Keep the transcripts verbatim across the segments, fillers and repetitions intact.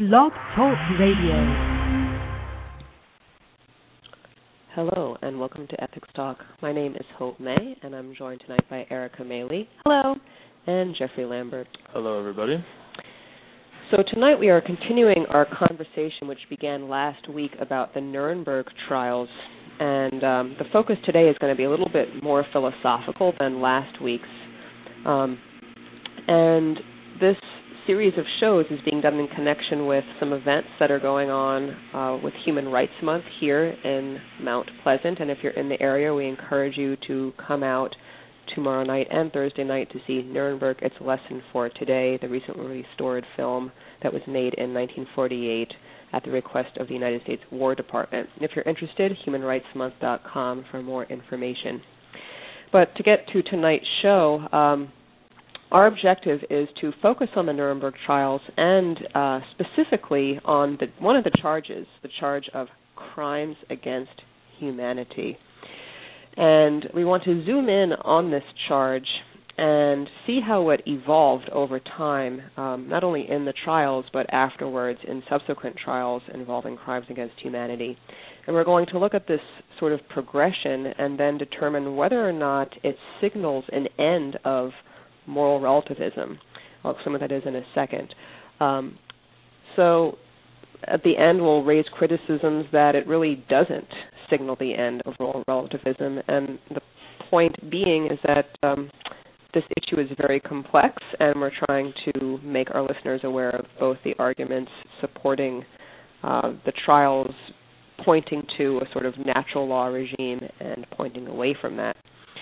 Blog Talk Radio. Hello, and welcome to Ethics Talk. My name is Hope May, and I'm joined tonight by Erica Maley. Hello. And Jeffrey Lambert. Hello, everybody. So tonight we are continuing our conversation, which began last week, about the Nuremberg trials. And um, the focus today is going to be a little bit more philosophical than last week's. Um, and this series of shows is being done in connection with some events that are going on uh, with Human Rights Month here in Mount Pleasant. And if you're in the area, we encourage you to come out tomorrow night and Thursday night to see Nuremberg, It's a Lesson for Today, the recently restored film that was made in nineteen forty-eight at the request of the United States War Department. And if you're interested, human rights month dot com for more information. But to get to tonight's show, um, our objective is to focus on the Nuremberg trials and uh, specifically on the, one of the charges, the charge of crimes against humanity. And we want to zoom in on this charge and see how it evolved over time, um, not only in the trials but afterwards in subsequent trials involving crimes against humanity. And we're going to look at this sort of progression and then determine whether or not it signals an end of moral relativism. I'll explain what that is in a second. Um, so at the end, we'll raise criticisms that it really doesn't signal the end of moral relativism, and the point being is that um, this issue is very complex, and we're trying to make our listeners aware of both the arguments supporting uh, the trials, pointing to a sort of natural law regime and pointing away from that.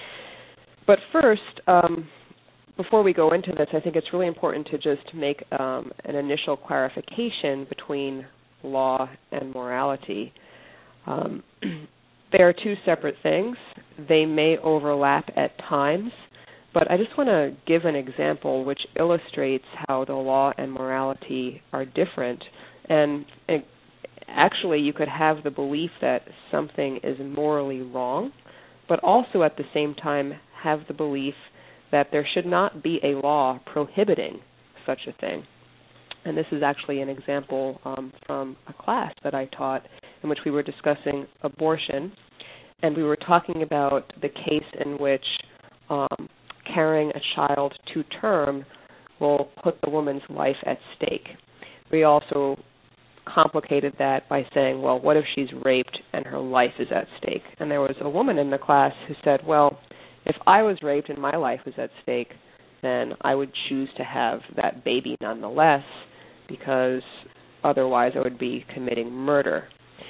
But first, um, before we go into this, I think it's really important to just make um, an initial clarification between law and morality. Um, they are two separate things. They may overlap at times, but I just want to give an example which illustrates how the law and morality are different. And it, actually, you could have the belief that something is morally wrong, but also at the same time have the belief that there should not be a law prohibiting such a thing. And this is actually an example um, from a class that I taught in which we were discussing abortion, and we were talking about the case in which um, carrying a child to term will put the woman's life at stake. We also complicated that by saying, well, what if she's raped and her life is at stake? And there was a woman in the class who said, well, if I was raped and my life was at stake, then I would choose to have that baby nonetheless, because otherwise I would be committing murder.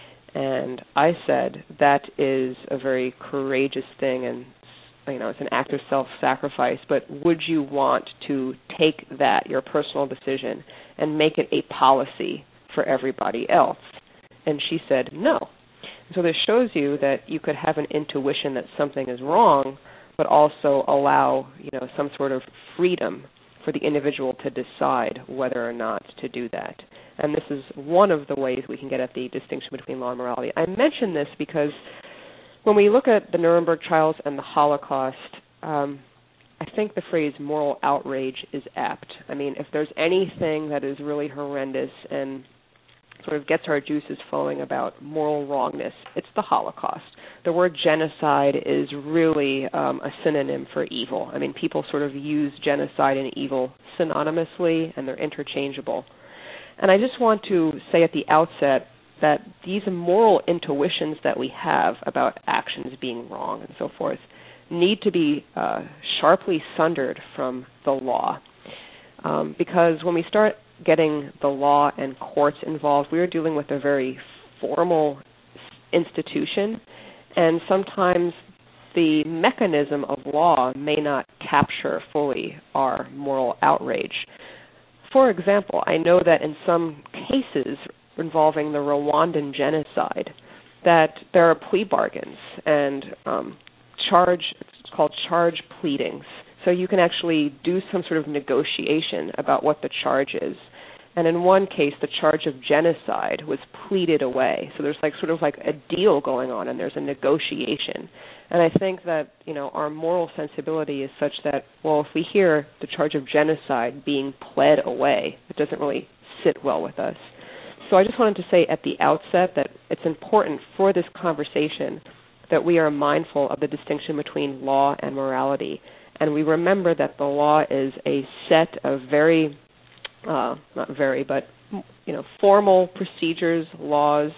And I said that is a very courageous thing, and you know it's an act of self-sacrifice, but would you want to take that, your personal decision, and make it a policy for everybody else? And she said no. So this shows you that you could have an intuition that something is wrong, but also allow, you know, some sort of freedom for the individual to decide whether or not to do that. And this is one of the ways we can get at the distinction between law and morality. I mention this because when we look at the Nuremberg trials and the Holocaust, um, I think the phrase moral outrage is apt. I mean, if there's anything that is really horrendous and sort of gets our juices flowing about moral wrongness, it's the Holocaust. The word genocide is really um, a synonym for evil. I mean, people sort of use genocide and evil synonymously, and they're interchangeable. And I just want to say at the outset that these moral intuitions that we have about actions being wrong and so forth need to be uh, sharply sundered from the law. Um, because when we start getting the law and courts involved, we are dealing with a very formal institution, and sometimes the mechanism of law may not capture fully our moral outrage. For example, I know that in some cases involving the Rwandan genocide, that there are plea bargains and um, charge, it's called charge pleadings. So you can actually do some sort of negotiation about what the charge is. And in one case, the charge of genocide was pleaded away. So there's like sort of like a deal going on, and there's a negotiation. And I think that, you know, our moral sensibility is such that, well, if we hear the charge of genocide being pled away, it doesn't really sit well with us. so I just wanted to say at the outset that it's important for this conversation that we are mindful of the distinction between law and morality. And we remember that the law is a set of very, uh, not very, but, you know, formal procedures, laws,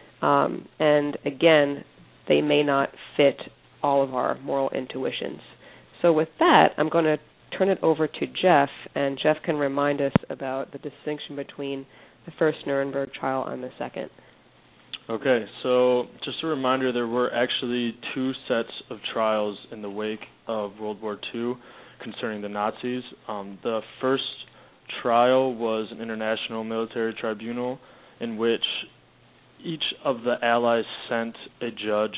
um, and again, they may not fit all of our moral intuitions. So with that, I'm going to turn it over to Jeff, and Jeff can remind us about the distinction between the first Nuremberg trial and the second. Okay, so just a reminder, there were actually two sets of trials in the wake of World War Two concerning the Nazis. Um, the first trial was an international military tribunal in which each of the Allies sent a judge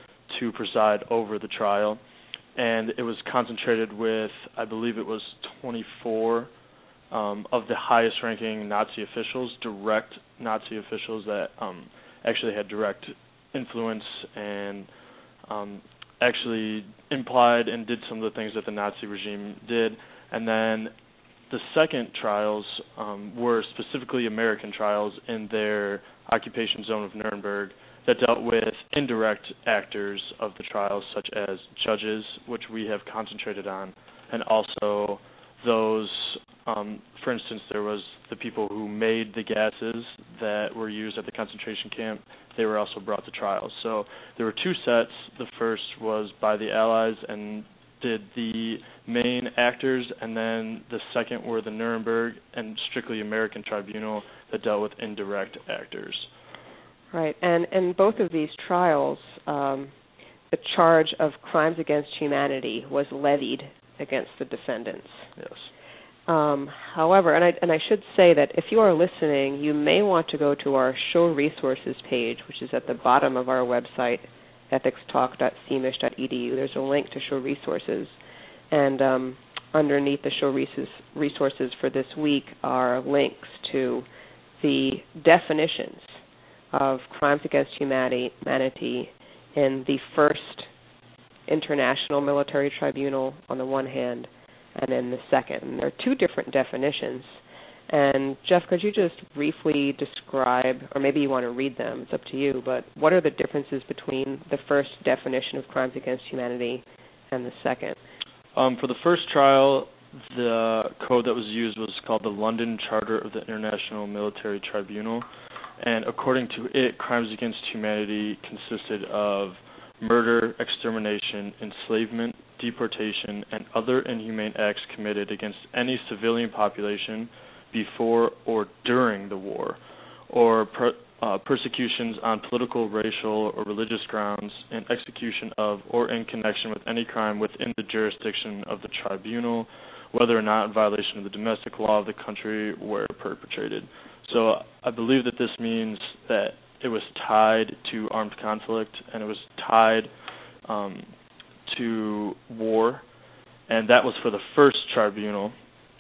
to preside over the trial, and it was concentrated with, I believe it was twenty-four um, of the highest-ranking Nazi officials, direct Nazi officials that um, actually had direct influence and um, actually implied and did some of the things that the Nazi regime did. And then the second trials um, were specifically American trials in their occupation zone of Nuremberg that dealt with indirect actors of the trials, such as judges, which we have concentrated on, and also those, um, for instance, there was the people who made the gases that were used at the concentration camp. They were also brought to trial. So there were two sets. The first was by the Allies and did the main actors, and then the second were the Nuremberg and strictly American tribunal that dealt with indirect actors. Right, and in both of these trials, um, the charge of crimes against humanity was levied against the defendants. Yes. Um, however, and I, and I should say that if you are listening, you may want to go to our show resources page, which is at the bottom of our website, ethics talk dot c m i s h dot e d u. There's a link to show resources, and um, underneath the show resources for this week are links to the definitions of crimes against humanity, humanity in the first International Military Tribunal on the one hand, and then the second. And there are two different definitions. And Jeff, could you just briefly describe, or maybe you want to read them, it's up to you, but what are the differences between the first definition of crimes against humanity and the second? Um, for the first trial, the code that was used was called the London Charter of the International Military Tribunal. And according to it, crimes against humanity consisted of murder, extermination, enslavement, deportation, and other inhumane acts committed against any civilian population before or during the war, or per, uh, persecutions on political, racial, or religious grounds, and execution of or in connection with any crime within the jurisdiction of the tribunal, whether or not in violation of the domestic law of the country where perpetrated. So I believe that this means that it was tied to armed conflict, and it was tied um, to war, and that was for the first tribunal.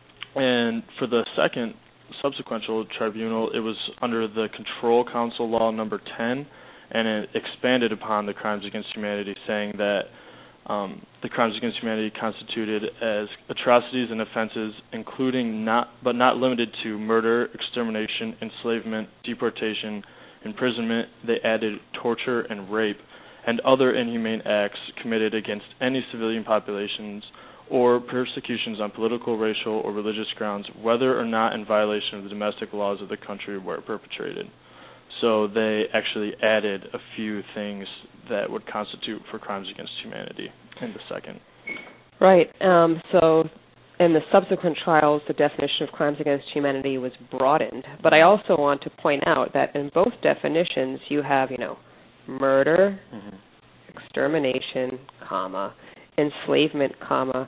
And for the second subsequential tribunal, it was under the Control Council Law number ten, and it expanded upon the crimes against humanity, saying that um, the crimes against humanity constituted as atrocities and offenses, including not but not limited to murder, extermination, enslavement, deportation, imprisonment. They added torture and rape and other inhumane acts committed against any civilian populations or persecutions on political, racial, or religious grounds, whether or not in violation of the domestic laws of the country where perpetrated. So they actually added a few things that would constitute for crimes against humanity in the second. Right. Um, so in the subsequent trials, the definition of crimes against humanity was broadened. But I also want to point out that in both definitions, you have, you know, murder, mm-hmm. extermination, comma, enslavement, comma,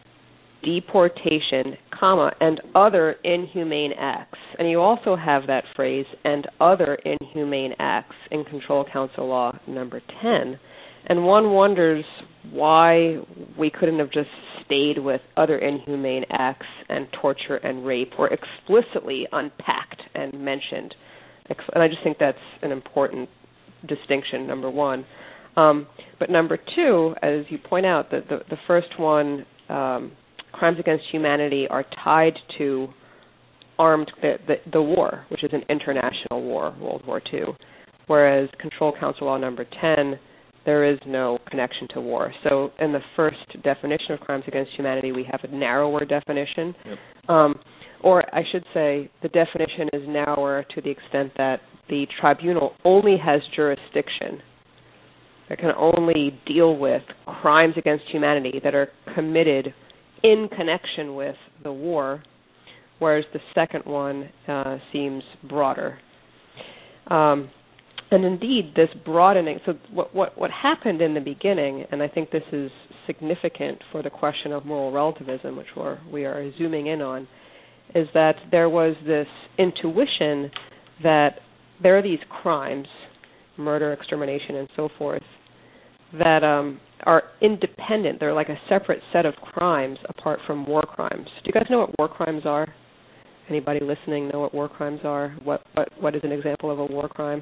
deportation, comma, and other inhumane acts. And you also have that phrase, and other inhumane acts, in Control Council Law number ten. And one wonders why we couldn't have just stayed with other inhumane acts and torture and rape, or explicitly unpacked and mentioned. And I just think that's an important distinction, number one. Um, but number two, as you point out, the, the, the first one, um, crimes against humanity are tied to armed the, the, the war, which is an international war, World War Two, whereas Control Council Law Number ten, there is no connection to war. So in the first definition of crimes against humanity, we have a narrower definition. Yep. Um, or I should say the definition is narrower to the extent that the tribunal only has jurisdiction that can only deal with crimes against humanity that are committed in connection with the war, whereas the second one uh, seems broader. Um, and indeed, this broadening, so what, what, what happened in the beginning, and I think this is significant for the question of moral relativism, which we're, we are zooming in on, is that there was this intuition that there are these crimes, murder, extermination, and so forth, that um, are independent. They're like a separate set of crimes apart from war crimes. Do you guys know what war crimes are? Anybody listening know what war crimes are? What what, what is an example of a war crime?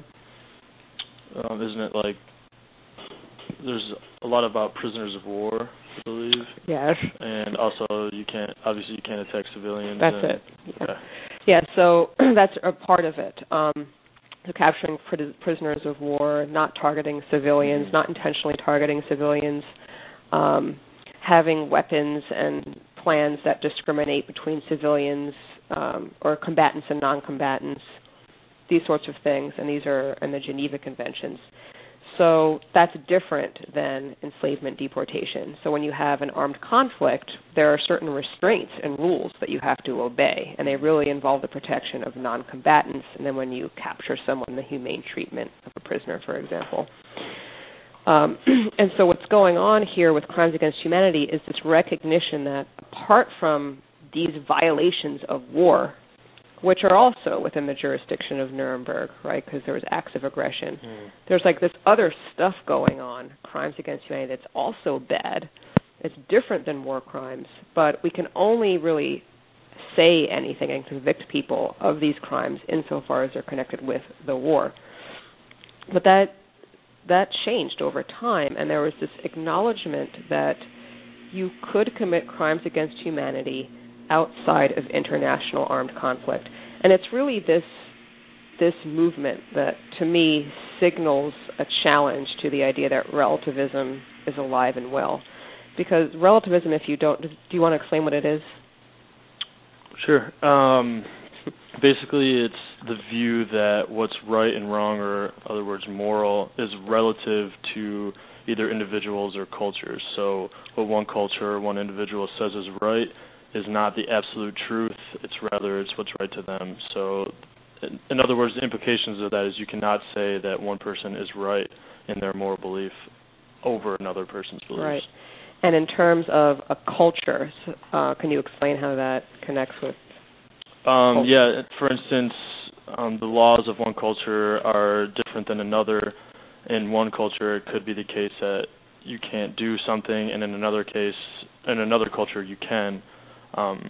Um, isn't it like there's a lot about prisoners of war, I believe? Yes. And also you can't, obviously you can't attack civilians. That's and, it. Yeah. Okay. Yeah, so that's a part of it. Um, so capturing pr- prisoners of war, not targeting civilians, mm-hmm. not intentionally targeting civilians, um, having weapons and plans that discriminate between civilians um, or combatants and non-combatants, these sorts of things, and these are in the Geneva Conventions. So that's different than enslavement deportation. So when you have an armed conflict, there are certain restraints and rules that you have to obey, and they really involve the protection of non-combatants, and then when you capture someone, the humane treatment of a prisoner, for example. Um, and so what's going on here with crimes against humanity is this recognition that apart from these violations of war, which are also within the jurisdiction of Nuremberg, right, because there was acts of aggression. Mm. There's like this other stuff going on, crimes against humanity, that's also bad. It's different than war crimes, but we can only really say anything and convict people of these crimes insofar as they're connected with the war. But that that changed over time, and there was this acknowledgement that you could commit crimes against humanity outside of international armed conflict. And it's really this this movement that, to me, signals a challenge to the idea that relativism is alive and well. Because relativism, if you don't, do you want to explain what it is? Sure. Um, basically, it's the view that what's right and wrong, or in other words, moral, is relative to either individuals or cultures. So what one culture or one individual says is right is not the absolute truth. It's rather it's what's right to them. So, in, in other words, the implications of that is you cannot say that one person is right in their moral belief over another person's beliefs. Right. And in terms of a culture, uh, can you explain how that connects with? Um, yeah. For instance, um, the laws of one culture are different than another. In one culture, it could be the case that you can't do something, and in another case, in another culture, you can. Um,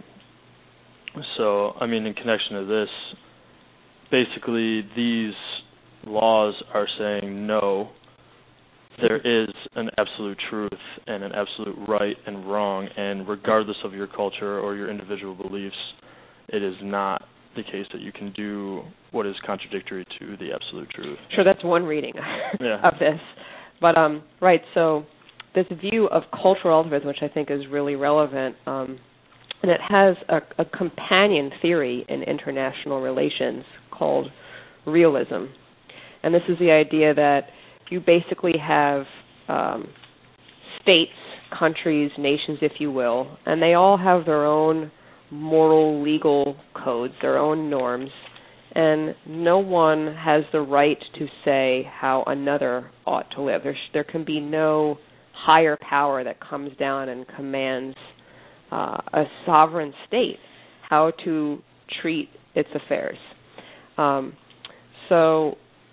so, I mean, in connection to this, basically these laws are saying no, there is an absolute truth and an absolute right and wrong, and regardless of your culture or your individual beliefs, it is not the case that you can do what is contradictory to the absolute truth. Sure, that's one reading yeah. of this. But, um, right, so this view of cultural relativism, which I think is really relevant, um, and it has a, a companion theory in international relations called realism. And this is the idea that you basically have um, states, countries, nations, if you will, and they all have their own moral, legal codes, their own norms, and no one has the right to say how another ought to live. There, there can be no higher power that comes down and commands Uh, a sovereign state how to treat its affairs. Um, so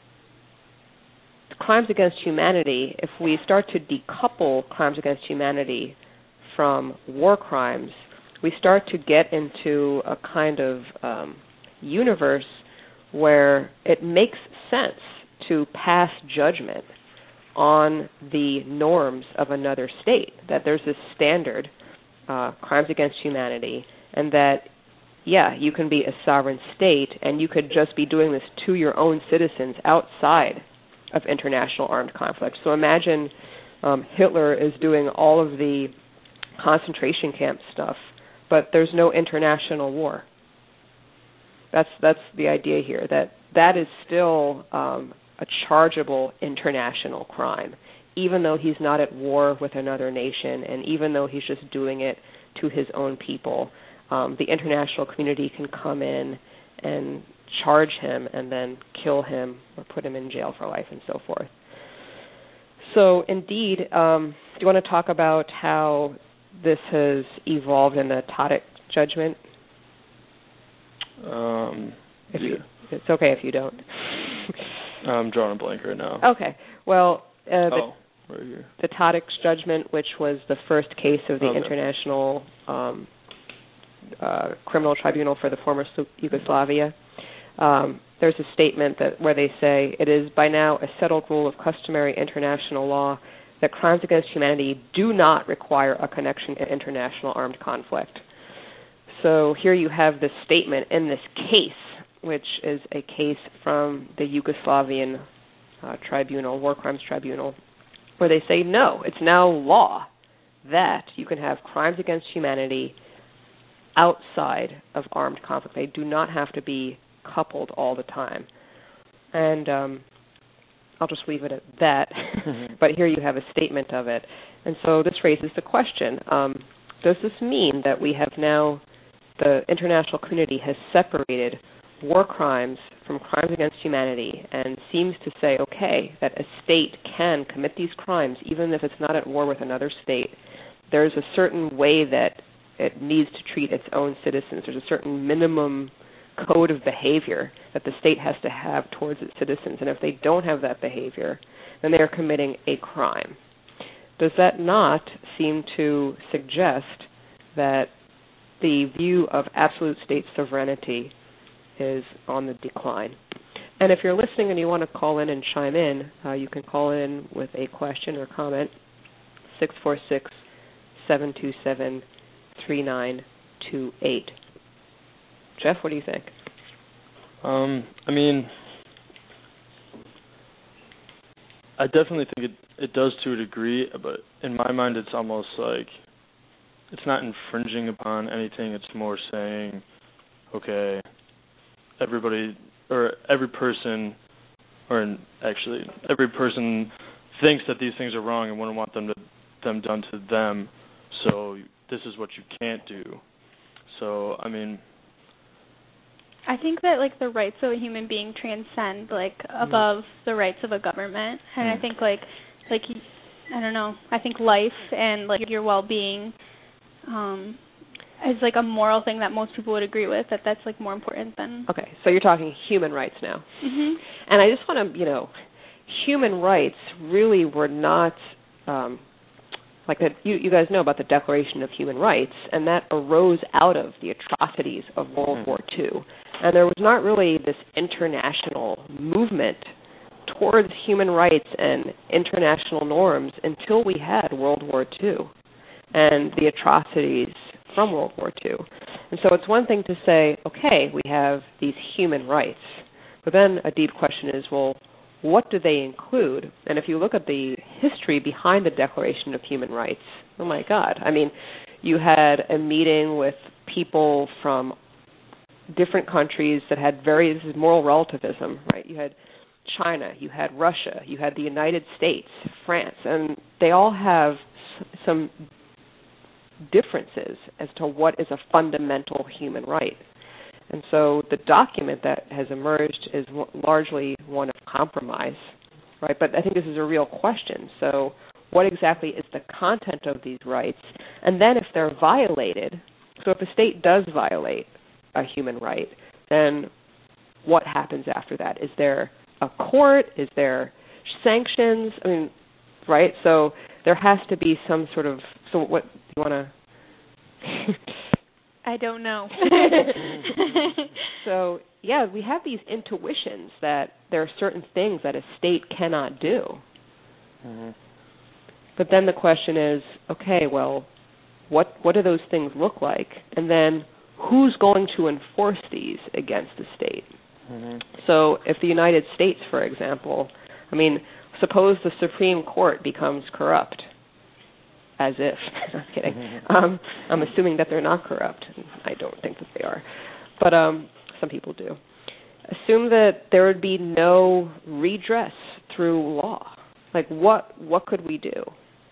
crimes against humanity, if we start to decouple crimes against humanity from war crimes, we start to get into a kind of um, universe where it makes sense to pass judgment on the norms of another state, that there's this standard, Uh, crimes against humanity, and that yeah, you can be a sovereign state, and you could just be doing this to your own citizens outside of international armed conflict. So imagine um, Hitler is doing all of the concentration camp stuff, but there's no international war. That's that's the idea here, that that is still um, a chargeable international crime, even though he's not at war with another nation, and even though he's just doing it to his own people. Um, the international community can come in and charge him and then kill him or put him in jail for life and so forth. So indeed, um, do you want to talk about how this has evolved in the Tadic judgment? Um, if yeah. you, it's okay if you don't. I'm drawing a blank right now. Okay. Well, uh, the, oh, right here. the Tadic judgment, which was the first case of the okay. International um, uh, Criminal Tribunal for the former Yugoslavia, um, there's a statement that where they say, it is by now a settled rule of customary international law that crimes against humanity do not require a connection to international armed conflict. So here you have this statement in this case, which is a case from the Yugoslavian uh, tribunal, War Crimes Tribunal, where they say, no, it's now law that you can have crimes against humanity outside of armed conflict. They do not have to be coupled all the time. And um, I'll just leave it at that. But here you have a statement of it. And so this raises the question, um, does this mean that we have now, the international community has separated war crimes from crimes against humanity and seems to say, okay, that a state can commit these crimes even if it's not at war with another state. There's a certain way that it needs to treat its own citizens. There's a certain minimum code of behavior that the state has to have towards its citizens, and if they don't have that behavior, then they are committing a crime. Does that not seem to suggest that the view of absolute state sovereignty is on the decline? And if you're listening and you want to call in and chime in, uh, you can call in with a question or comment, six four six, seven two seven, three nine two eight. Jeff, what do you think? Um, I mean, I definitely think it, it does to a degree, but in my mind it's almost like it's not infringing upon anything. It's more saying, okay, everybody, or every person, or actually every person thinks that these things are wrong and wouldn't want them to them done to them, so this is what you can't do. So, I mean, I think that, like, the rights of a human being transcend, like, above mm. the rights of a government. And mm. I think, like, like, I don't know, I think life and, like, your well-being um, is, like, a moral thing that most people would agree with, that that's, like, more important than... Okay, so you're talking human rights now. Mm-hmm. And I just want to, you know, human rights really were not... Um, Like that, you, you guys know about the Declaration of Human Rights, and that arose out of the atrocities of World mm-hmm. War Two. And there was not really this international movement towards human rights and international norms until we had World War Two and the atrocities from World War Two. And so it's one thing to say, okay, we have these human rights, but then a deep question is, well, what do they include? And if you look at the history behind the Declaration of Human Rights, oh my God. I mean, you had a meeting with people from different countries that had very, this is moral relativism, right? You had China, you had Russia, you had the United States, France, and they all have some differences as to what is a fundamental human right. And so the document that has emerged is largely one of compromise, right? But I think this is a real question. So what exactly is the content of these rights? And then if they're violated, so if a state does violate a human right, then what happens after that? Is there a court? Is there sanctions? I mean, right? So there has to be some sort of, so what, do you want to... I don't know. So, yeah, we have these intuitions that there are certain things that a state cannot do. Mm-hmm. But then the question is, okay, well, what what do those things look like? And then who's going to enforce these against the state? Mm-hmm. So if the United States, for example, I mean, suppose the Supreme Court becomes corrupt, as if, I'm kidding. Mm-hmm. Um, I'm assuming that they're not corrupt. I don't think that they are. But um, some people do. Assume that there would be no redress through law. Like, what what could we do?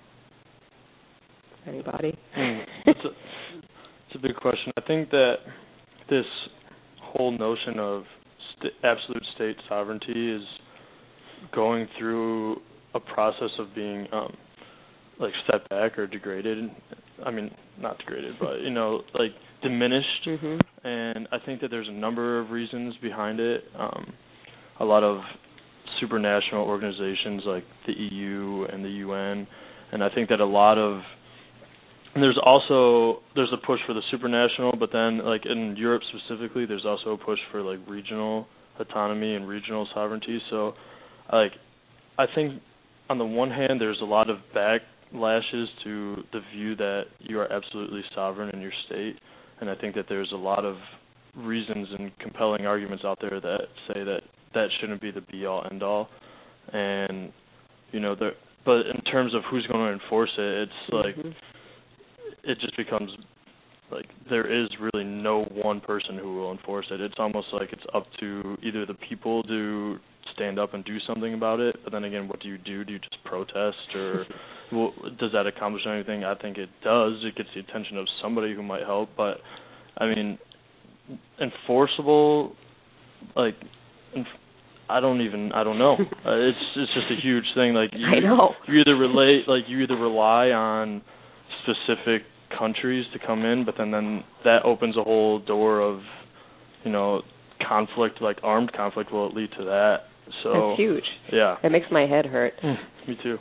Anybody? Mm. It's, a, it's a big question. I think that this whole notion of st- absolute state sovereignty is going through a process of being um, like set back or degraded. I mean, not degraded, but you know, like diminished. Mm-hmm. And I think that there's a number of reasons behind it. Um, a lot of supranational organizations like the E U and the U N, and I think that a lot of and there's also there's a push for the supranational, but then like in Europe specifically, there's also a push for like regional autonomy and regional sovereignty. So, like, I think on the one hand, there's a lot of backlashes to the view that you are absolutely sovereign in your state, and I think that there's a lot of reasons and compelling arguments out there that say that that shouldn't be the be-all, end-all. And, you know, there, but in terms of who's going to enforce it, it's like, mm-hmm. it just becomes, like, there is really no one person who will enforce it. It's almost like it's up to either the people to stand up and do something about it, but then again, what do you do? Do you just protest, or well, does that accomplish anything? I think it does. It gets the attention of somebody who might help, but, I mean, enforceable, like, enf- I don't even, I don't know. uh, it's it's just a huge thing. Like, you, I know. you either relate, like, you either rely on specific countries to come in, but then, then that opens a whole door of, you know, conflict, like armed conflict will lead to that. So that's huge. Yeah. It makes my head hurt. Me too.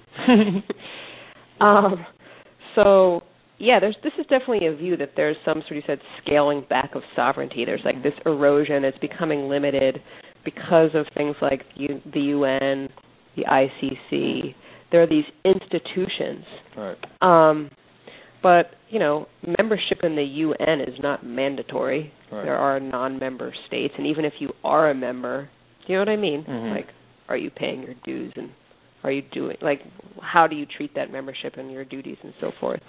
um, so, yeah, there's this is definitely a view that there's some sort of, you said, scaling back of sovereignty. There's like this erosion. It's becoming limited because of things like U, the U N, the I C C. There are these institutions. Right. Um, but, you know, membership in the U N is not mandatory. Right. There are non-member states, and even if you are a member, you know what I mean? Mm-hmm. Like, are you paying your dues, and are you doing, like, how do you treat that membership and your duties and so forth?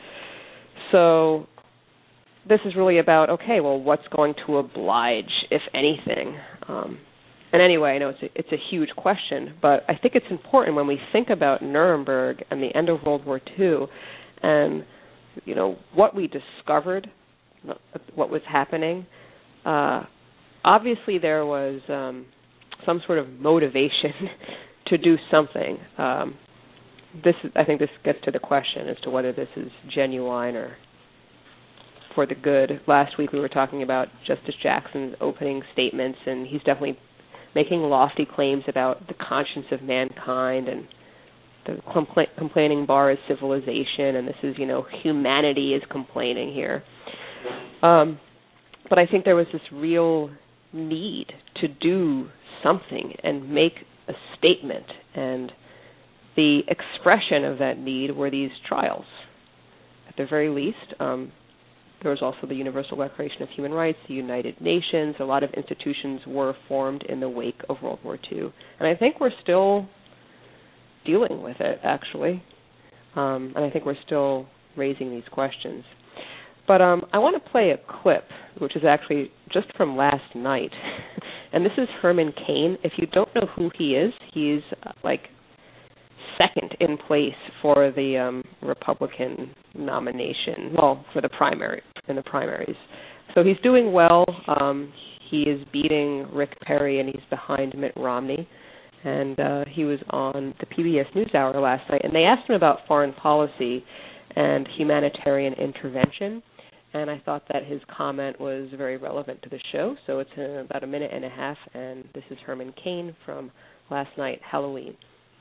So this is really about, okay, well, what's going to oblige, if anything? Um, and anyway, I know it's a, it's a huge question, but I think it's important when we think about Nuremberg and the end of World War Two and, you know, what we discovered, what was happening. Uh, obviously, there was um, some sort of motivation to do something. Um, this, I think, this gets to the question as to whether this is genuine or for the good. Last week, we were talking about Justice Jackson's opening statements, and he's definitely making lofty claims about the conscience of mankind, and the compla- complaining bar is civilization, and this is, you know, humanity is complaining here. Um, but I think there was this real need to do something and make a statement, and the expression of that need were these trials. At the very least, um, there was also the Universal Declaration of Human Rights, the United Nations. A lot of institutions were formed in the wake of World War Two. And I think we're still dealing with it, actually. Um, and I think we're still raising these questions. But um, I want to play a clip, which is actually just from last night. And this is Herman Cain. If you don't know who he is, he's uh, like second in place for the um, Republican nomination, well, for the primary, in the primaries. So he's doing well. Um, he is beating Rick Perry, and he's behind Mitt Romney. And uh, he was on the P B S NewsHour last night, and they asked him about foreign policy and humanitarian intervention. And I thought that his comment was very relevant to the show. So it's uh, about a minute and a half, and this is Herman Cain from last night, Halloween.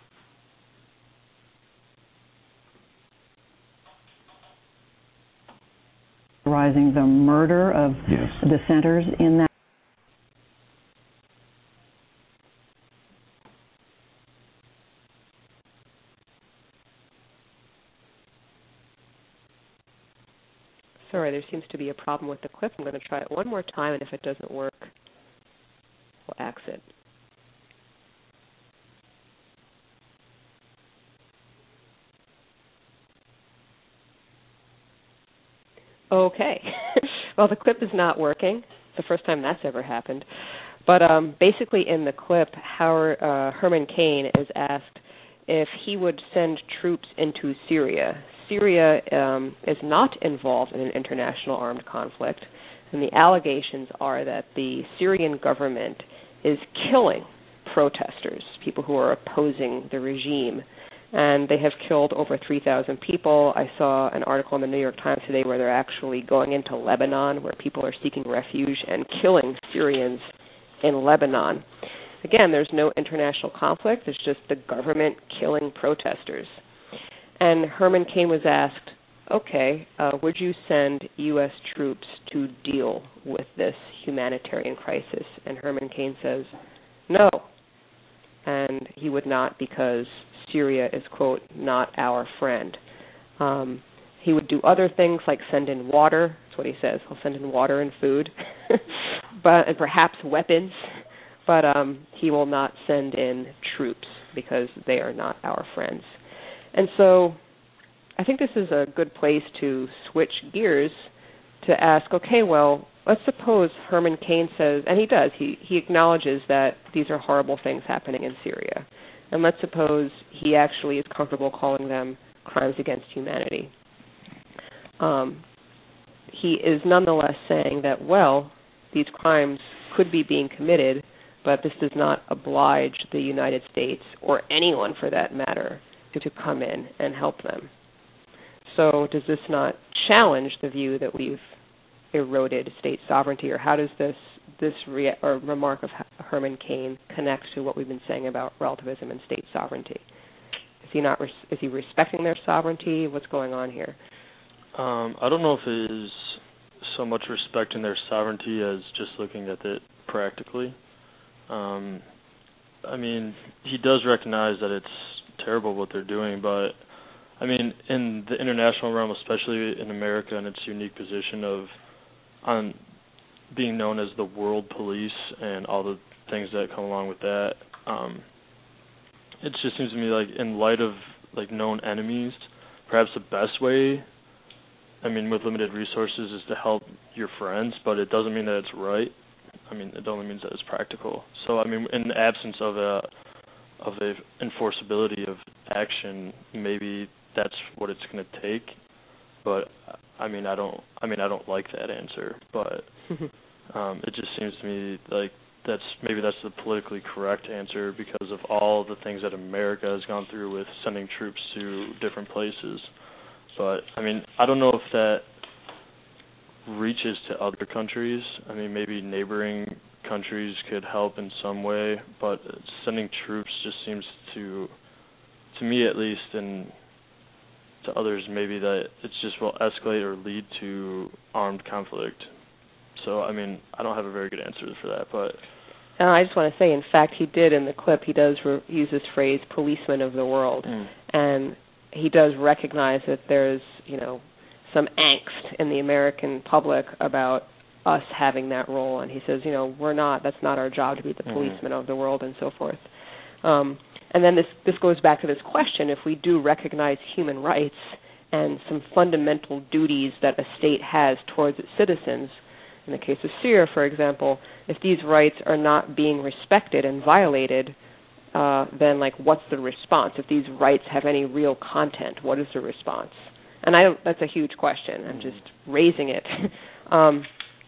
Rising the murder of yes. dissenters in that. Sorry, there seems to be a problem with the clip. I'm going to try it one more time, and if it doesn't work, we'll exit. Okay. Well, the clip is not working. It's the first time that's ever happened. But um, basically in the clip, Howard, uh, Herman Cain is asked if he would send troops into Syria. Syria um, is not involved in an international armed conflict, and the allegations are that the Syrian government is killing protesters, people who are opposing the regime. And they have killed over three thousand people. I saw an article in the New York Times today where they're actually going into Lebanon, where people are seeking refuge and killing Syrians in Lebanon. Again, there's no international conflict. It's just the government killing protesters. And Herman Cain was asked, okay, uh, would you send U S troops to deal with this humanitarian crisis? And Herman Cain says, no. And he would not because Syria is, quote, not our friend. Um, he would do other things like send in water. That's what he says. He'll send in water and food, but and perhaps weapons. But um, he will not send in troops because they are not our friends. And so I think this is a good place to switch gears to ask, okay, well, let's suppose Herman Cain says, and he does, he, he acknowledges that these are horrible things happening in Syria. And let's suppose he actually is comfortable calling them crimes against humanity. Um, he is nonetheless saying that, well, these crimes could be being committed, but this does not oblige the United States, or anyone for that matter, to, to come in and help them. So does this not challenge the view that we've eroded state sovereignty, or how does this this re- or remark of Herman Cain connect to what we've been saying about relativism and state sovereignty? Is he not res- is he respecting their sovereignty? What's going on here? Um, I don't know if it is so much respecting their sovereignty as just looking at it practically. Um, I mean, he does recognize that it's terrible what they're doing, but I mean, in the international realm, especially in America and its unique position of on being known as the world police and all the things that come along with that, um, it just seems to me like in light of like known enemies, perhaps the best way, I mean, with limited resources, is to help your friends, but it doesn't mean that it's right. I mean, it only means that it's practical. So, I mean, in the absence of a of a enforceability of action, maybe that's what it's going to take. But I mean, I don't. I mean, I don't like that answer. But um, it just seems to me like that's maybe that's the politically correct answer because of all the things that America has gone through with sending troops to different places. But I mean, I don't know if that reaches to other countries. I mean, maybe neighboring countries could help in some way, but sending troops just seems to, to me at least, and to others maybe, that it's just will escalate or lead to armed conflict. So, I mean, I don't have a very good answer for that, but... Uh, I just want to say, in fact, he did in the clip, he does re- use this phrase, policeman of the world, mm. and he does recognize that there's, you know, some angst in the American public about us having that role, and he says, you know, we're not, that's not our job to be the policeman mm. of the world and so forth. Um, and then this, this goes back to this question, if we do recognize human rights and some fundamental duties that a state has towards its citizens, in the case of Syria, for example, if these rights are not being respected and violated, uh, then, like, what's the response? If these rights have any real content, what is the response? And I don't, that's a huge question. I'm just raising it. um,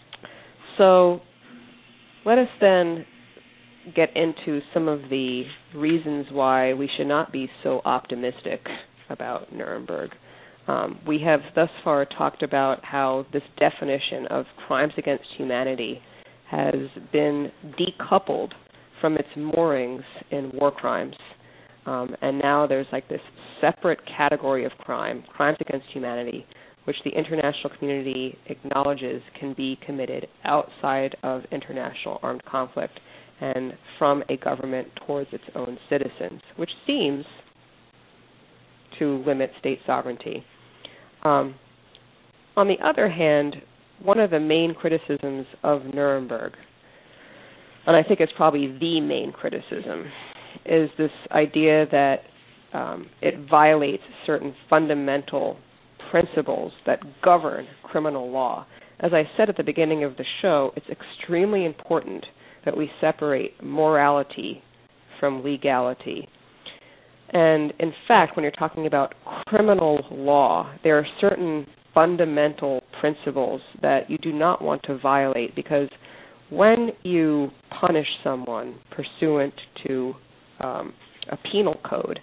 so let us then get into some of the reasons why we should not be so optimistic about Nuremberg. Um, we have thus far talked about how this definition of crimes against humanity has been decoupled from its moorings in war crimes. Um, and now there's like this separate category of crime, crimes against humanity, which the international community acknowledges can be committed outside of international armed conflict and from a government towards its own citizens, which seems to limit state sovereignty. Um, on the other hand, one of the main criticisms of Nuremberg, and I think it's probably the main criticism, is this idea that um, it violates certain fundamental principles that govern criminal law. As I said at the beginning of the show, it's extremely important that we separate morality from legality. And in fact, when you're talking about criminal law, there are certain fundamental principles that you do not want to violate, because when you punish someone pursuant to um, a penal code,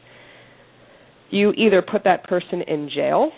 you either put that person in jail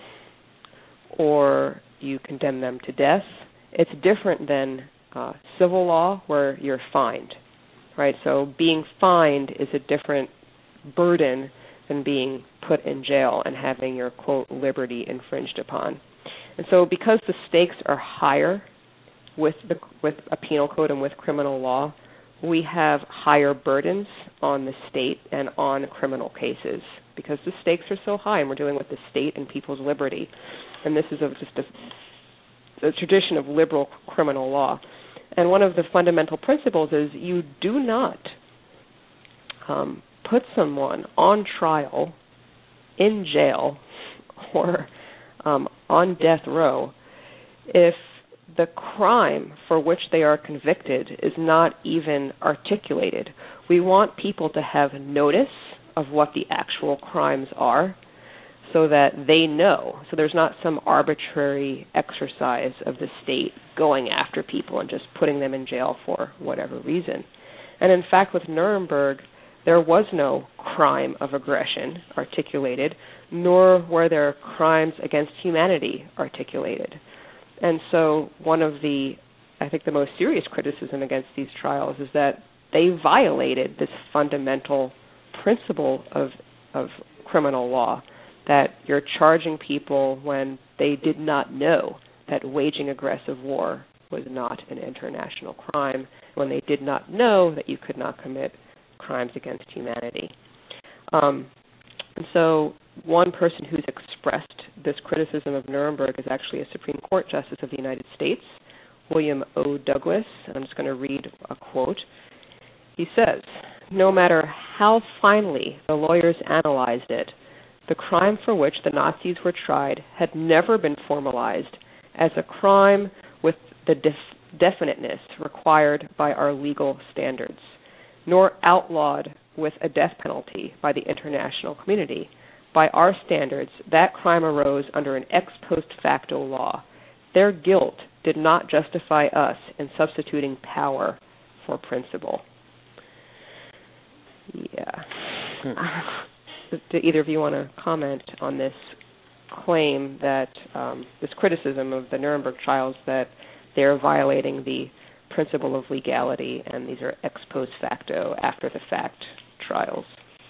or you condemn them to death. It's different than uh, civil law where you're fined, right? So being fined is a different burden than being put in jail and having your, quote, liberty infringed upon. And so because the stakes are higher with the with a penal code and with criminal law, we have higher burdens on the state and on criminal cases because the stakes are so high and we're dealing with the state and people's liberty. And this is a, just a, a tradition of liberal criminal law. And one of the fundamental principles is you do not um, put someone on trial, in jail, or um, on death row if the crime for which they are convicted is not even articulated. We want people to have notice of what the actual crimes are so that they know. So there's not some arbitrary exercise of the state going after people and just putting them in jail for whatever reason. And in fact, with Nuremberg, there was no crime of aggression articulated, nor were there crimes against humanity articulated. And so one of the, I think the most serious criticism against these trials is that they violated this fundamental principle of of criminal law, that you're charging people when they did not know that waging aggressive war was not an international crime, when they did not know that you could not commit crimes against humanity. Um, and so one person who's expressed this criticism of Nuremberg is actually a Supreme Court Justice of the United States, William O. Douglas, and I'm just going to read a quote. He says, "No matter how finely the lawyers analyzed it, the crime for which the Nazis were tried had never been formalized as a crime with the def- definiteness required by our legal standards, nor outlawed with a death penalty by the international community. By our standards, that crime arose under an ex post facto law. Their guilt did not justify us in substituting power for principle." Yeah. Hmm. Do either of you want to comment on this claim that, um, this criticism of the Nuremberg trials that they're violating the principle of legality and these are ex post facto, after the fact trials?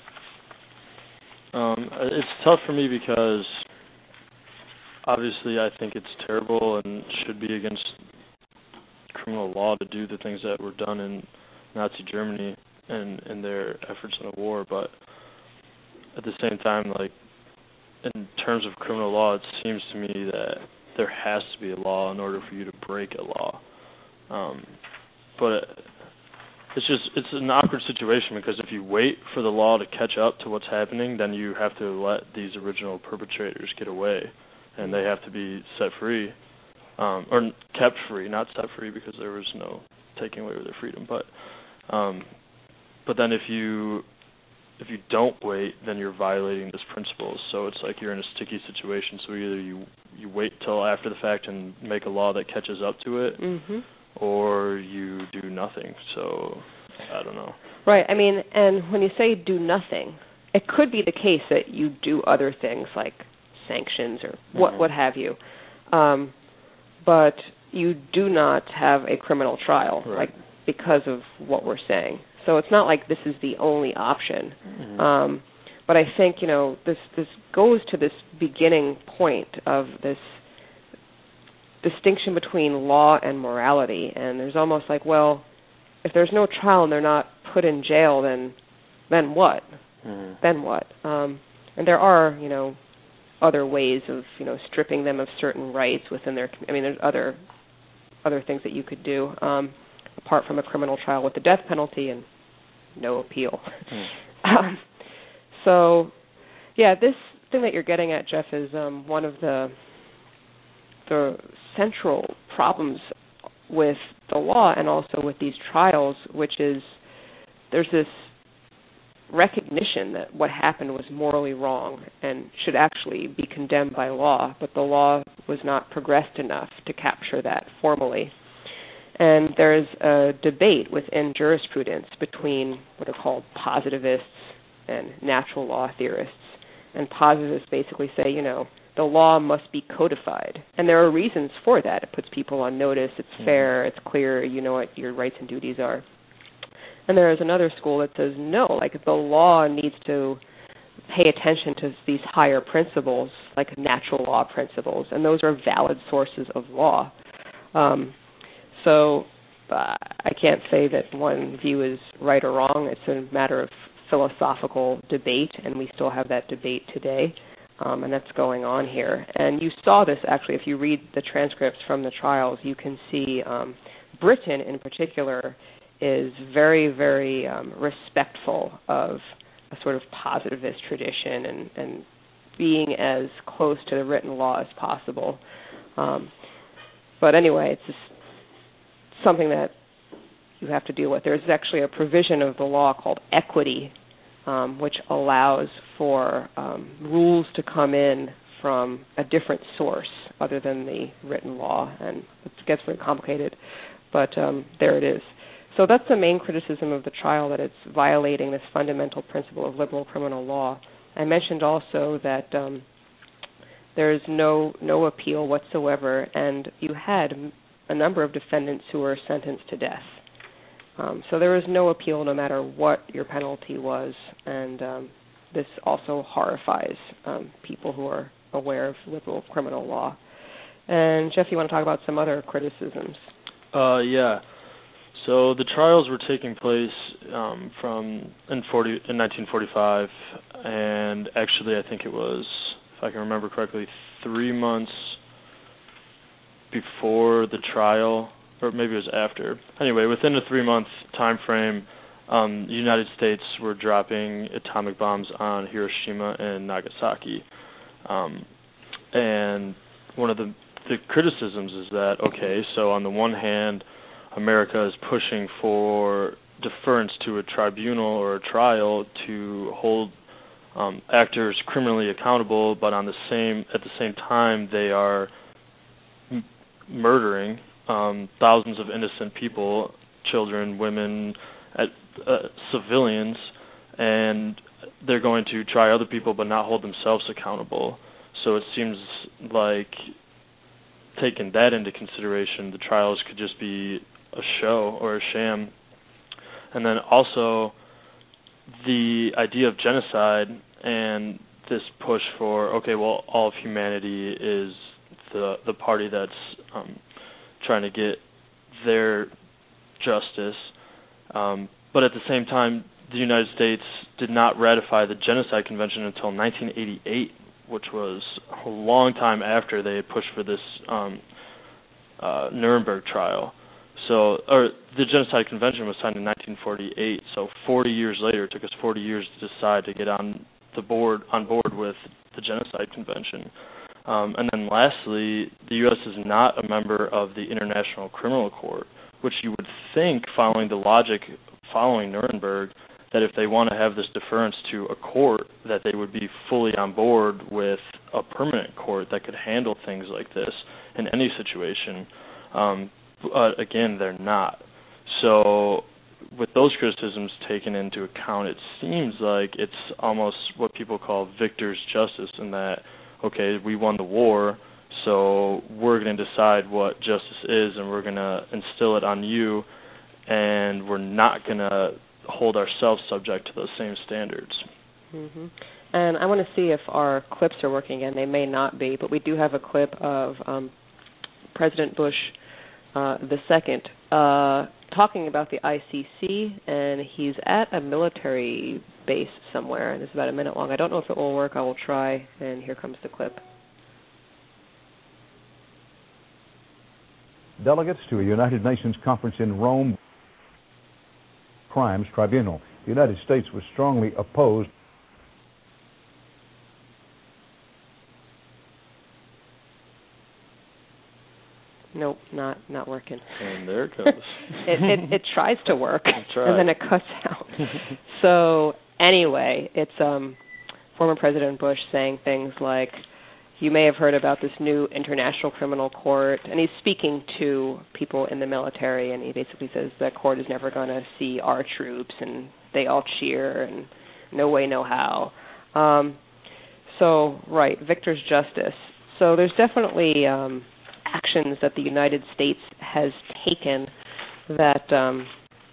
Um, it's tough for me because obviously I think it's terrible and should be against criminal law to do the things that were done in Nazi Germany and in their efforts in the war, but at the same time, like, in terms of criminal law, it seems to me that there has to be a law in order for you to break a law. Um, but it's just, it's an awkward situation because if you wait for the law to catch up to what's happening, then you have to let these original perpetrators get away, and they have to be set free, um, or kept free, not set free because there was no taking away their freedom. But um, but then if you if you don't wait, then you're violating this principle. So it's like you're in a sticky situation. So either you you wait till after the fact and make a law that catches up to it, mm-hmm. or you do nothing. So I don't know. Right. I mean, and when you say do nothing, it could be the case that you do other things like sanctions or what, mm-hmm. what have you. Um, but you do not have a criminal trial, right. like because of what we're saying. So it's not like this is the only option. Mm-hmm. Um, but I think, you know, this this goes to this beginning point of this distinction between law and morality. And there's almost like, well, if there's no trial and they're not put in jail, then then what? Mm-hmm. Then what? Um, and there are, you know, other ways of, you know, stripping them of certain rights within their. I mean, there's other other things that you could do um, apart from a criminal trial with the death penalty and no appeal. Mm. um, so, yeah, this thing that you're getting at, Jeff, is um, one of the the central problems with the law and also with these trials, which is there's this recognition that what happened was morally wrong and should actually be condemned by law, but the law was not progressed enough to capture that formally. And there's a debate within jurisprudence between what are called positivists and natural law theorists. And positivists basically say, you know, the law must be codified. And there are reasons for that. It puts people on notice. It's fair. It's clear. You know what your rights and duties are. And there is another school that says, no, like the law needs to pay attention to these higher principles, like natural law principles, and those are valid sources of law. Um, so uh, I can't say that one view is right or wrong. It's a matter of philosophical debate, and we still have that debate today, um, and that's going on here. And you saw this, actually, if you read the transcripts from the trials, you can see um, Britain in particular is very, very um, respectful of a sort of positivist tradition and, and being as close to the written law as possible. Um, but anyway, it's just something that you have to deal with. There's actually a provision of the law called equity, um, which allows for um, rules to come in from a different source other than the written law, and it gets very complicated, but um, there it is. So that's the main criticism of the trial, that it's violating this fundamental principle of liberal criminal law. I mentioned also that um, there is no no appeal whatsoever, and you had a number of defendants who were sentenced to death. Um, so there was no appeal no matter what your penalty was, and um, this also horrifies um, people who are aware of liberal criminal law. And Jeff, you want to talk about some other criticisms? Uh, yeah. So the trials were taking place um, from in forty in nineteen forty-five, and actually I think it was, if I can remember correctly, three months before the trial, or maybe it was after. Anyway, within a three-month time frame, um, the United States were dropping atomic bombs on Hiroshima and Nagasaki, um, and one of the the criticisms is that, okay, so on the one hand, America is pushing for deference to a tribunal or a trial to hold um, actors criminally accountable, but on the same at the same time they are m- murdering um, thousands of innocent people, children, women, at, uh, civilians, and they're going to try other people but not hold themselves accountable. So it seems like, taking that into consideration, the trials could just be a show or a sham. And then also the idea of genocide and this push for, okay, well, all of humanity is the the party that's um, trying to get their justice. Um, but at the same time, the United States did not ratify the Genocide Convention until nineteen eighty-eight, which was a long time after they had pushed for this um, uh, Nuremberg trial. So, or the Genocide Convention was signed in nineteen forty-eight. So, forty years later, it took us forty years to decide to get on the board on board with the Genocide Convention. Um, and then, lastly, the U S is not a member of the International Criminal Court, which you would think, following the logic following Nuremberg, that if they want to have this deference to a court, that they would be fully on board with a permanent court that could handle things like this in any situation. Um, but again, they're not. So with those criticisms taken into account, it seems like it's almost what people call victor's justice, in that, okay, we won the war, so we're going to decide what justice is, and we're going to instill it on you, and we're not going to hold ourselves subject to those same standards. Mm-hmm. And I want to see if our clips are working, and they may not be, but we do have a clip of um, President Bush uh, the second uh, talking about the I C C, and he's at a military base somewhere, and it's about a minute long. I don't know if it will work. I will try, and here comes the clip. Delegates to a United Nations conference in Rome, Crimes Tribunal. The United States was strongly opposed. Nope, not not working. And there it goes. it, it it tries to work, right. and then it cuts out. So anyway, it's um, former President Bush saying things like, "You may have heard about this new International Criminal Court," and he's speaking to people in the military, and he basically says that court is never going to see our troops, and they all cheer, and no way, no how. Um, so right, victor's justice. So there's definitely um, actions that the United States has taken that um,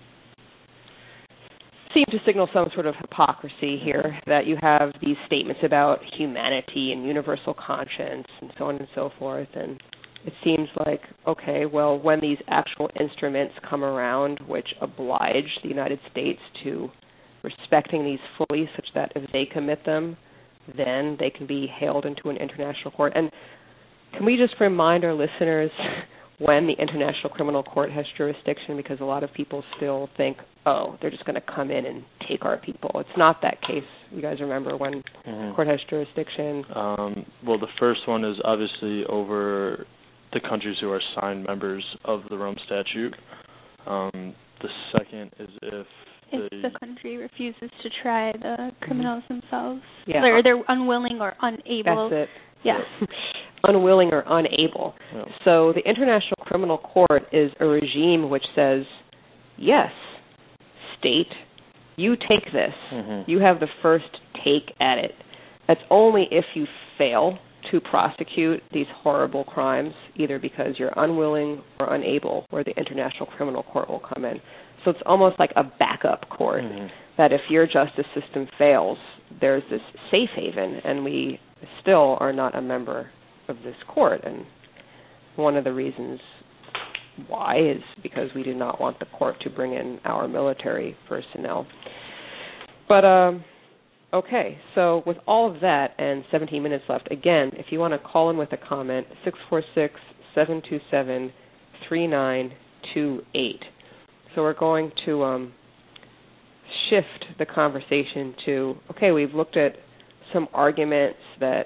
seem to signal some sort of hypocrisy here, that you have these statements about humanity and universal conscience and so on and so forth, and it seems like, okay, well, when these actual instruments come around which oblige the United States to respecting these fully such that if they commit them, then they can be hailed into an international court. And can we just remind our listeners when the International Criminal Court has jurisdiction, because a lot of people still think, oh, they're just going to come in and take our people. It's not that case. You guys remember when mm-hmm. the court has jurisdiction? Um, well, the first one is obviously over the countries who are signed members of the Rome Statute. Um, the second is if if the, the country refuses to try the criminals mm-hmm. themselves. Yeah. Or they're unwilling or unable. That's it. Yeah. Unwilling or unable. Yeah. So the International Criminal Court is a regime which says, yes, state, you take this. Mm-hmm. You have the first take at it. That's only if you fail to prosecute these horrible crimes, either because you're unwilling or unable, where the International Criminal Court will come in. So it's almost like a backup court, mm-hmm. that if your justice system fails, there's this safe haven, and we still are not a member of this court. And one of the reasons why is because we do not want the court to bring in our military personnel. But, um, okay, so with all of that and seventeen minutes left, again, if you want to call in with a comment, six four six, seven two seven, three nine two eight. So we're going to um, shift the conversation to, okay, we've looked at some arguments that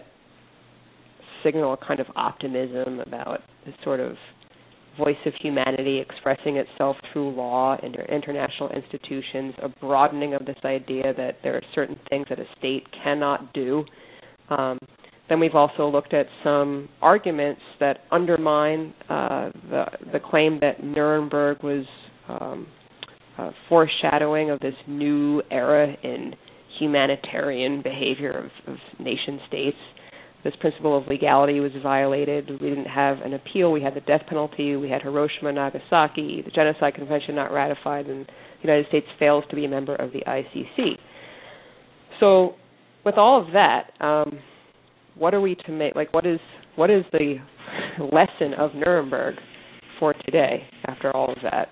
signal a kind of optimism about this sort of voice of humanity expressing itself through law and international institutions, a broadening of this idea that there are certain things that a state cannot do. Um, then we've also looked at some arguments that undermine uh, the, the claim that Nuremberg was um, a foreshadowing of this new era in humanitarian behavior of, of nation states. This principle of legality was violated. We didn't have an appeal. We had the death penalty. We had Hiroshima and Nagasaki, the Genocide Convention not ratified, and the United States fails to be a member of the I C C. So with all of that, um, what are we to make, like what is what is the lesson of Nuremberg for today after all of that?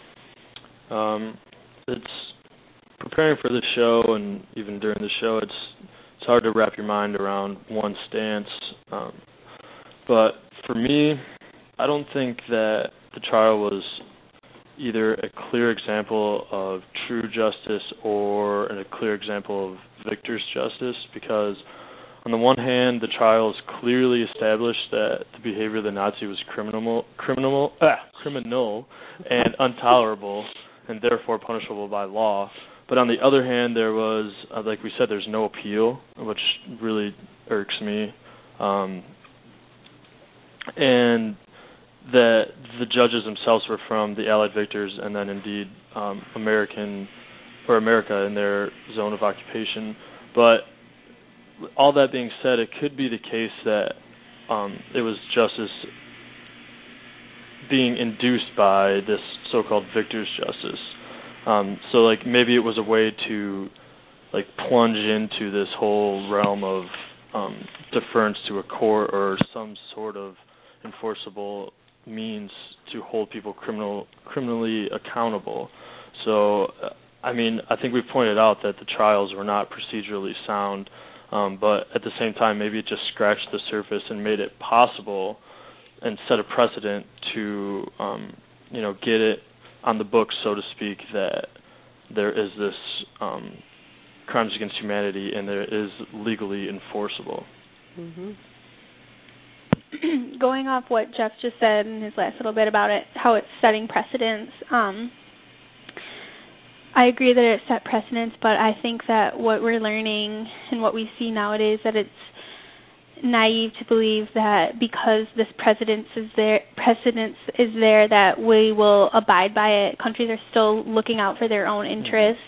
Um, it's preparing for the show, and even during the show, it's it's hard to wrap your mind around one stance. Um, but for me, I don't think that the trial was either a clear example of true justice or a clear example of victor's justice, because on the one hand, the trials clearly established that the behavior of the Nazi was criminal, criminal, ah, criminal and intolerable, and therefore punishable by law. But on the other hand, there was, uh, like we said, there's no appeal, which really irks me. Um, and that the judges themselves were from the Allied victors and then indeed um, American, or America in their zone of occupation. But all that being said, it could be the case that um, it was justice being induced by this so-called victor's justice. Um, so, like, maybe it was a way to, like, plunge into this whole realm of um, deference to a court or some sort of enforceable means to hold people criminal criminally accountable. So, I mean, I think we've pointed out that the trials were not procedurally sound, um, but at the same time, maybe it just scratched the surface and made it possible and set a precedent to, um, you know, get it on the books, so to speak, that there is this um, crimes against humanity and there is legally enforceable. Mm-hmm. Going off what Jeff just said in his last little bit about it, how it's setting precedents, um, I agree that it set precedents, but I think that what we're learning and what we see nowadays, that it's naive to believe that because this precedence is there, precedence is there, that we will abide by it. Countries are still looking out for their own interests,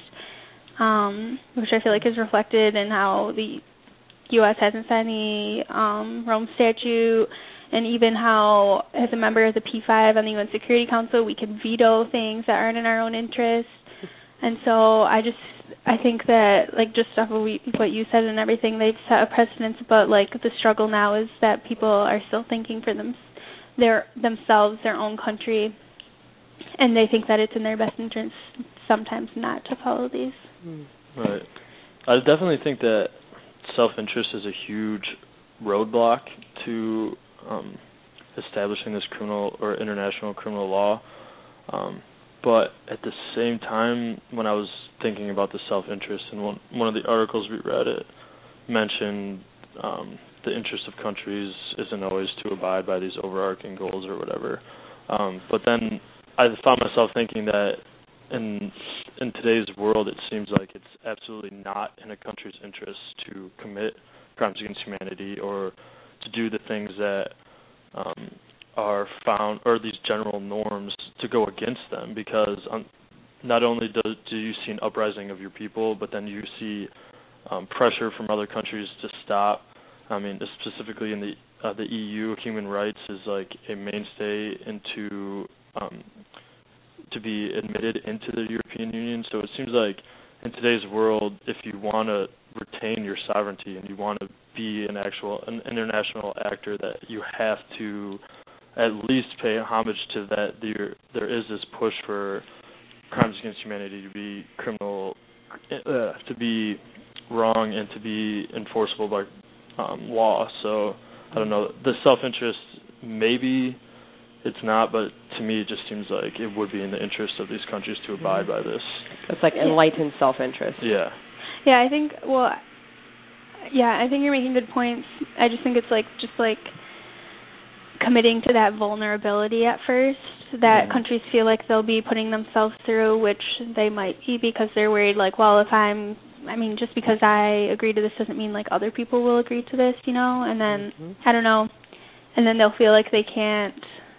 um, which I feel like is reflected in how the U S hasn't signed the um, Rome Statute, and even how, as a member of the P five on the U N Security Council, we can veto things that aren't in our own interest. And so I just, I think that, like, just stuff what, we, what you said and everything, they've set a precedence, but, like, the struggle now is that people are still thinking for them, their themselves, their own country, and they think that it's in their best interest sometimes not to follow these. Right. I definitely think that self-interest is a huge roadblock to um, establishing this criminal or international criminal law. Um, but at the same time, when I was thinking about the self-interest, and one, one of the articles we read, it mentioned um, the interest of countries isn't always to abide by these overarching goals or whatever. Um, but then I found myself thinking that in in today's world, it seems like it's absolutely not in a country's interest to commit crimes against humanity or to do the things that um, are found, or these general norms, to go against them, because um, not only do, do you see an uprising of your people, but then you see um, pressure from other countries to stop. I mean, specifically in the uh, the E U, human rights is like a mainstay into um, to be admitted into the European Union. So it seems like in today's world, if you want to retain your sovereignty and you want to be an actual an international actor, that you have to at least pay homage to that. There, there is this push for crimes against humanity to be criminal, uh, to be wrong, and to be enforceable by um, law. So I don't know. The self-interest, maybe it's not, but to me it just seems like it would be in the interest of these countries to abide by this. It's like enlightened self-interest. Yeah. Yeah, I think, well, yeah, I think you're making good points. I just think it's like, just like committing to that vulnerability at first, that mm. countries feel like they'll be putting themselves through, which they might be because they're worried, like, well, if I'm, I mean, just because I agree to this doesn't mean, like, other people will agree to this, you know, and then, mm-hmm. I don't know, and then they'll feel like they can't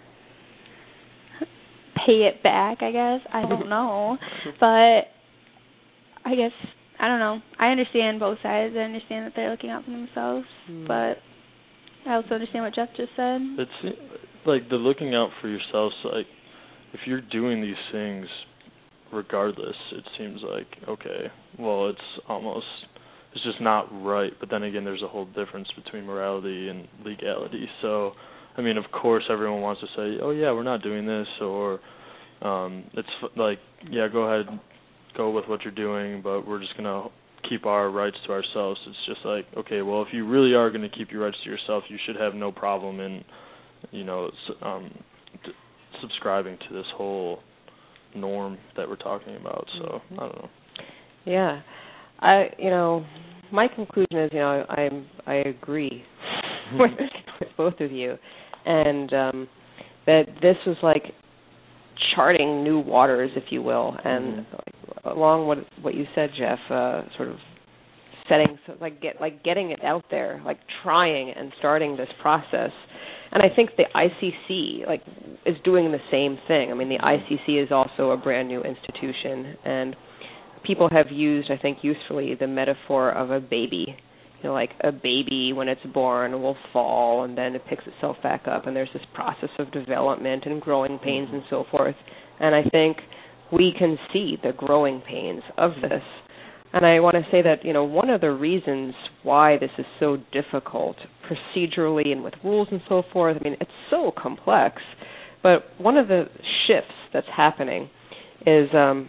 pay it back, I guess. I don't know. But I guess, I don't know. I understand both sides. I understand that they're looking out for themselves. Mm. But I also understand what Jeff just said. It's like the looking out for yourselves, like if you're doing these things regardless, it seems like, okay, well, it's almost, it's just not right. But then again, there's a whole difference between morality and legality. So, I mean, of course, everyone wants to say, oh, yeah, we're not doing this, or um, it's like, yeah, go ahead, go with what you're doing, but we're just going to keep our rights to ourselves. It's just like, okay, well, if you really are going to keep your rights to yourself, you should have no problem in, you know, um, t- subscribing to this whole norm that we're talking about. So, mm-hmm. I don't know. Yeah. I, you know, my conclusion is, you know, I I agree with, with both of you, and um, that this was like charting new waters, if you will, and mm-hmm. along what what you said, Jeff, uh, sort of setting, so like get like getting it out there, like trying and starting this process. And I think the I C C like is doing the same thing. I mean, the I C C is also a brand new institution, and people have used, I think, usefully the metaphor of a baby. You know, like a baby when it's born will fall and then it picks itself back up, and there's this process of development and growing pains and so forth. And I think we can see the growing pains of this. And I want to say that, you know, one of the reasons why this is so difficult procedurally and with rules and so forth, I mean, it's so complex But one of the shifts that's happening is, um,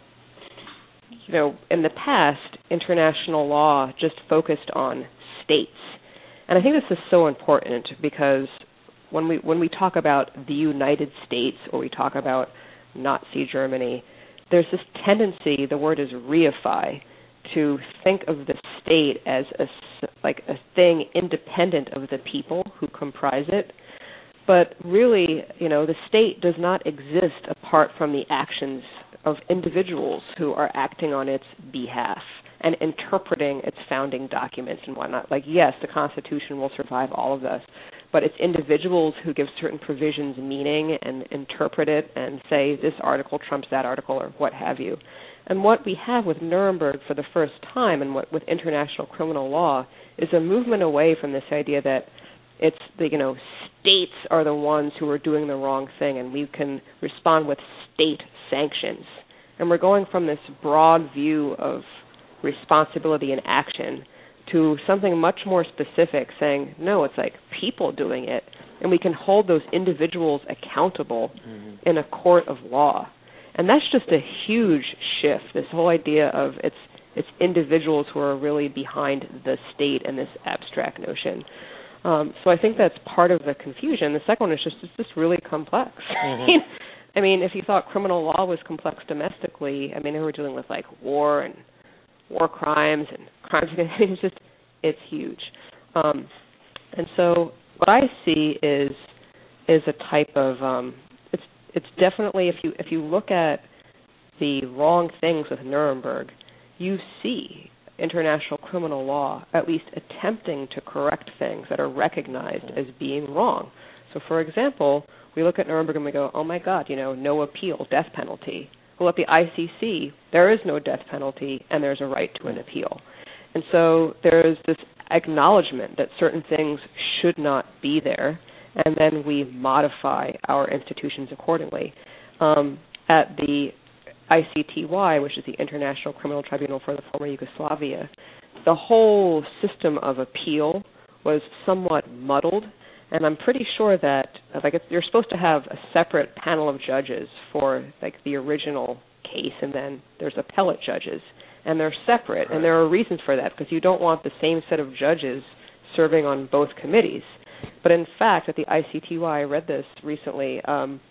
you know, in the past, international law just focused on states. And I think this is so important because when we when we talk about the United States or we talk about Nazi Germany, there's this tendency, the word is reify, to think of the state as a, like a thing independent of the people who comprise it. But really, you know, the state does not exist apart from the actions of individuals who are acting on its behalf and interpreting its founding documents and whatnot. Like, yes, the Constitution will survive all of this, but it's individuals who give certain provisions meaning and interpret it and say this article trumps that article or what have you. And what we have with Nuremberg for the first time and what with international criminal law is a movement away from this idea that it's the, you know, states are the ones who are doing the wrong thing and we can respond with state sanctions. And we're going from this broad view of responsibility and action to something much more specific, saying, no, it's like people doing it, and we can hold those individuals accountable mm-hmm. in a court of law. And that's just a huge shift, this whole idea of it's it's individuals who are really behind the state and this abstract notion. Um, so I think that's part of the confusion. The second one is just it's just really complex. Mm-hmm. I mean, if you thought criminal law was complex domestically, I mean, they were dealing with like war and war crimes and crimes against, it's just, it's huge. Um, and so what I see is is a type of, um, it's it's definitely, if you if you look at the wrong things with Nuremberg, you see international criminal law at least attempting to correct things that are recognized as being wrong. So for example, we look at Nuremberg and we go, oh my God, you know, no appeal, death penalty. Well, at the I C C, there is no death penalty, and there's a right to an appeal. And so there's this acknowledgement that certain things should not be there, and then we modify our institutions accordingly. Um, at the I C T Y, which is the International Criminal Tribunal for the former Yugoslavia, the whole system of appeal was somewhat muddled. And I'm pretty sure that like you're supposed to have a separate panel of judges for like the original case, and then there's appellate judges, and they're separate. Right. And there are reasons for that because you don't want the same set of judges serving on both committees. But in fact, at the I C T Y, I read this recently. Um,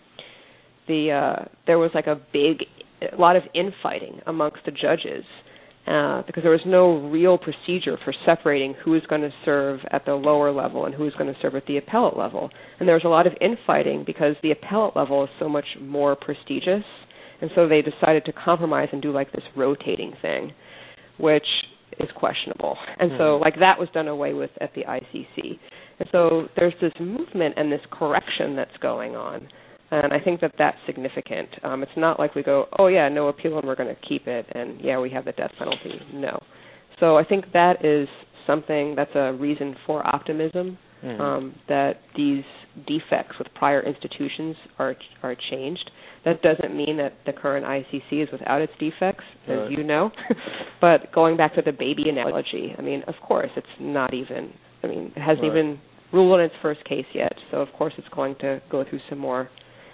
the uh, there was like a big, a lot of infighting amongst the judges. Uh, because there was no real procedure for separating who is going to serve at the lower level and who is going to serve at the appellate level. And there was a lot of infighting because the appellate level is so much more prestigious, and so they decided to compromise and do like this rotating thing, which is questionable. And mm-hmm. so like that was done away with at the I C C. And so there's this movement and this correction that's going on. And I think that that's significant. Um, it's not like we go, oh, yeah, no appeal and we're going to keep it, and, yeah, we have the death penalty. No. So I think that is something that's a reason for optimism, mm-hmm. um, that these defects with prior institutions are are changed. That doesn't mean that the current I C C is without its defects, as right. you know. But going back to the baby analogy, I mean, of course, it's not even, I mean, it hasn't right. even ruled on its first case yet. So, of course, it's going to go through some more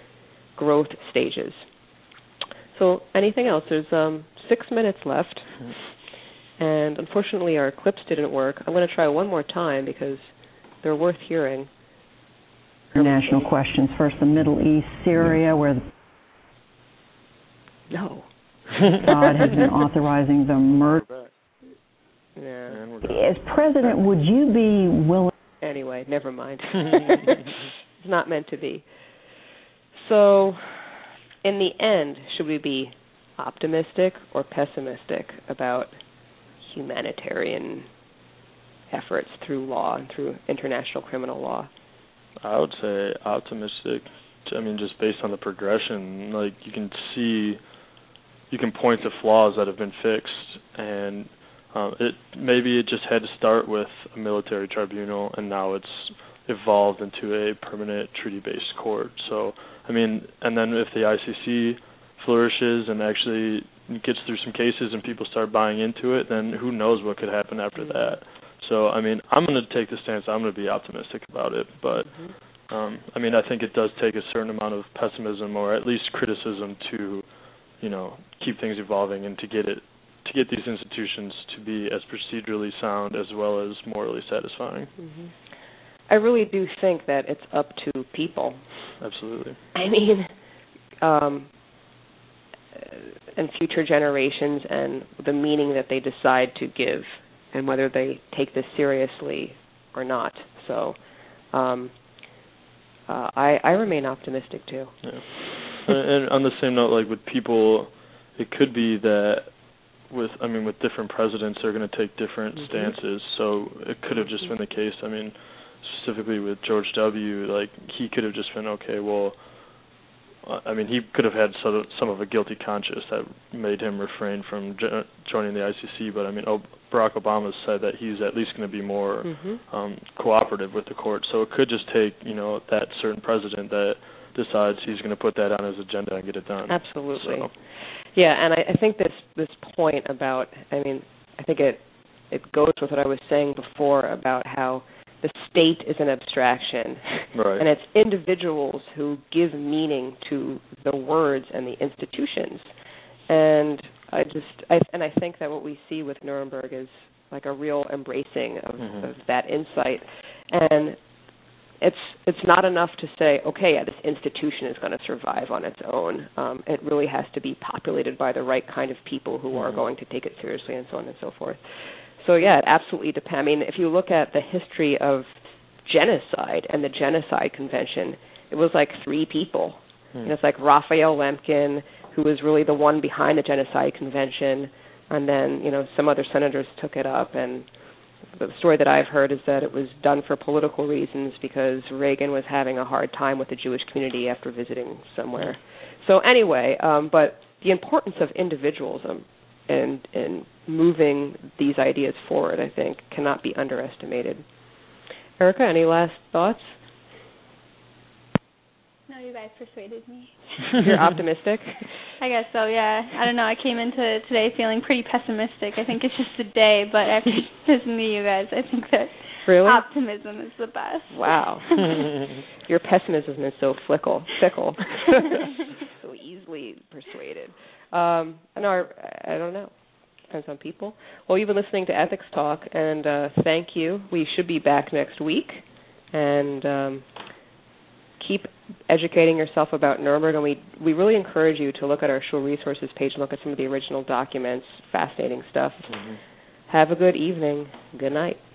growth stages. So anything else? There's um, six minutes left, and unfortunately our clips didn't work. I'm going to try one more time because they're worth hearing. National questions. First, the Middle East, Syria, where the no. God has been authorizing the murder. Yeah. As president, would you be willing? Anyway, never mind. It's not meant to be. So, in the end, should we be optimistic or pessimistic about humanitarian efforts through law and through international criminal law? I would say optimistic. I mean, just based on the progression, like you can see, you can point to flaws that have been fixed, and um, it maybe it just had to start with a military tribunal, and now it's evolved into a permanent treaty-based court. So, I mean, and then if the I C C flourishes and actually gets through some cases and people start buying into it, then who knows what could happen after that. So, I mean, I'm going to take the stance, I'm going to be optimistic about it, but, mm-hmm. Um, I mean, I think it does take a certain amount of pessimism or at least criticism to, you know, keep things evolving and to get it, to get these institutions to be as procedurally sound as well as morally satisfying. Mm-hmm. I really do think that it's up to people. Absolutely. I mean, um, and future generations and the meaning that they decide to give and whether they take this seriously or not. So um, uh, I, I remain optimistic, too. Yeah. and, and on the same note, like with people, it could be that with, I mean, with different presidents, they're going to take different mm-hmm. stances. So it could have just been the case, I mean, specifically with George W., like he could have just been, okay, well, I mean, he could have had sort of some of a guilty conscience that made him refrain from jo- joining the I C C. But I mean, o- Barack Obama said that he's at least going to be more mm-hmm. um, cooperative with the court. So it could just take, you know, that certain president that decides he's going to put that on his agenda and get it done. Absolutely. So. Yeah, and I, I think this this point about, I mean, I think it it goes with what I was saying before about how the state is an abstraction, right. and it's individuals who give meaning to the words and the institutions. And I just, I, and I think that what we see with Nuremberg is like a real embracing of, mm-hmm. of that insight. And it's it's not enough to say, okay, yeah, this institution is going to survive on its own. Um, it really has to be populated by the right kind of people who mm-hmm. are going to take it seriously, and so on and so forth. So, yeah, it absolutely depends. I mean, if you look at the history of genocide and the Genocide Convention, it was like three people. Hmm. And it's like Raphael Lemkin, who was really the one behind the Genocide Convention, and then, you know, some other senators took it up. And the story that I've heard is that it was done for political reasons because Reagan was having a hard time with the Jewish community after visiting somewhere. So anyway, um, but the importance of individualism and and moving these ideas forward, I think, cannot be underestimated. Erica, any last thoughts? No, you guys persuaded me. You're optimistic? I guess so, yeah. I don't know, I came into today feeling pretty pessimistic. I think it's just a day, but after listening to you guys, I think that really? optimism is the best. Wow. Your pessimism is so fickle, fickle. So easily persuaded. Um, no, I, I don't know. Depends on people. Well, you've been listening to Ethics Talk, and uh, thank you. We should be back next week, and um, keep educating yourself about Nuremberg. And we we really encourage you to look at our Shul Resources page and look at some of the original documents. Fascinating stuff. Mm-hmm. Have a good evening. Good night.